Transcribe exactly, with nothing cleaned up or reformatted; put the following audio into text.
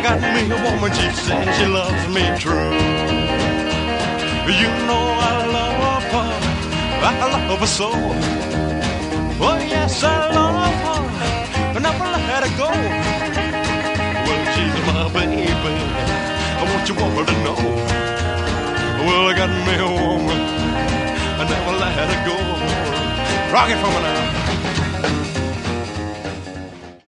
got me a woman, she says she loves me true. You know I love her, I love her so. Oh yes, I love her, I never let her go. Well, she's my baby, I want you all to know. Well, I got me a woman, I never let her go. Rock it for me now.